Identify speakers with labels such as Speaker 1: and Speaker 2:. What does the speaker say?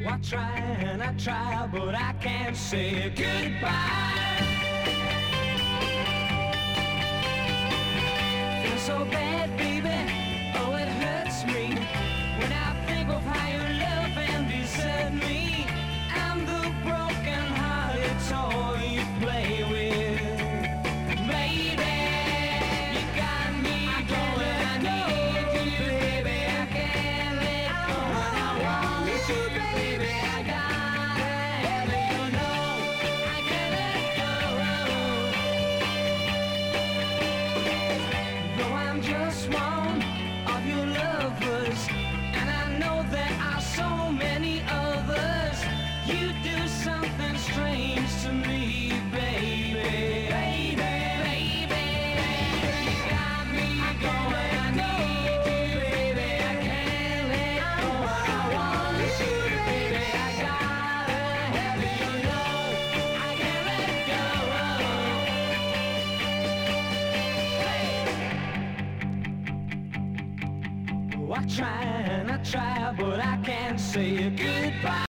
Speaker 1: I try and I try, but I can't say goodbye. Feel so bad, baby, oh it hurts me when I think of how you love and desert me. I'm the broken-hearted toy you play with, baby. You got me going, I need you, baby. I can't let go, and I want you, baby. I gotta have you know I can't let go. Though I'm just one of your lovers, and I know there are so many others, you do something strange to me, baby. Baby, baby, you got me going. I need you, baby. I can't let go. I want you, baby. I gotta have you know I can't let go. Hey. Oh, I try and I try, but I can't say goodbye.